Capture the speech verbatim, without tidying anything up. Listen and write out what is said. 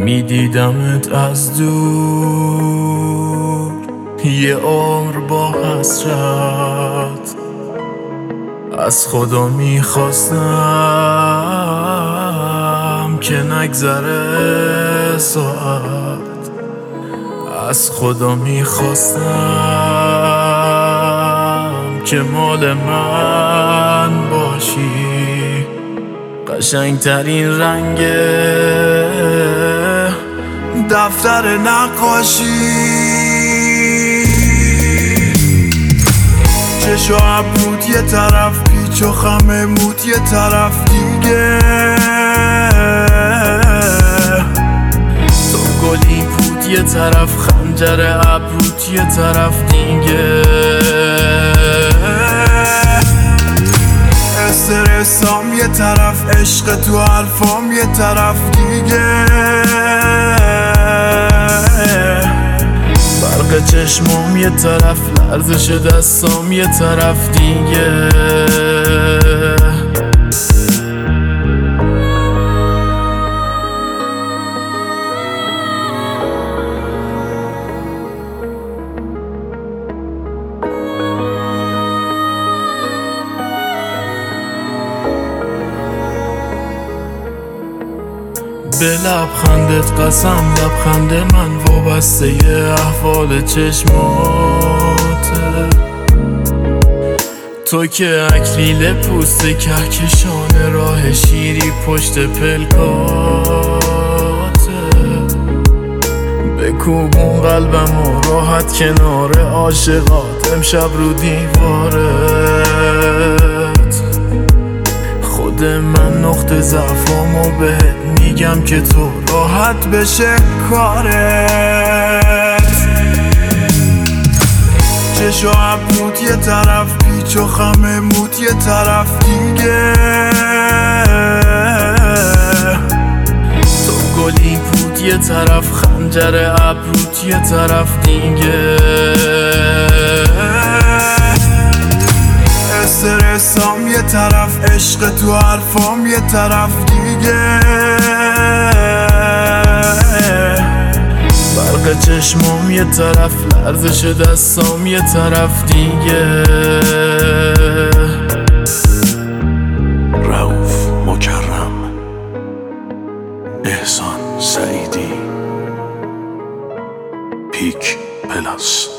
میدیدمت از دور، یه عمر با حسرت از خدا میخواستم که نگذره ساعت. از خدا میخواستم که مال من باشی، قشنگترین رنگ دفتر نقاشی. چشم و ابروت یه طرف، پیچ و خم موت یه طرف دیگه، تو گلی پوت یه طرف، خنجر ابروت یه طرف دیگه، استرسام یه طرف، عشق تو حرفام یه طرف دیگه، برق چشمام یه طرف، لرزش دستام یه طرف دیگه. به لبخندت قسم، لبخند من وابسته یه احوال چشماته، تو که اکلیل پوست کهکشان راه شیری پشت پلکاته. بکوبون قلبم و راحت کنار عاشقات، امشب رو دیوارت خود من نقطه ضعفامو بهت میگم که تو راحت بشه کارت. چشم و ابروت یه طرف، پیچ و خم موت یه طرف دیگه، تو گلی پوت یه طرف، خنجر ابروت یه طرف دیگه، استرسام یه طرف، عشق تو حرفام یه طرف دیگه، برق چشمام یه طرف، لرزش دستام یه طرف دیگه. رؤوف مکرم، احسان سعیدی، پیک پلاس.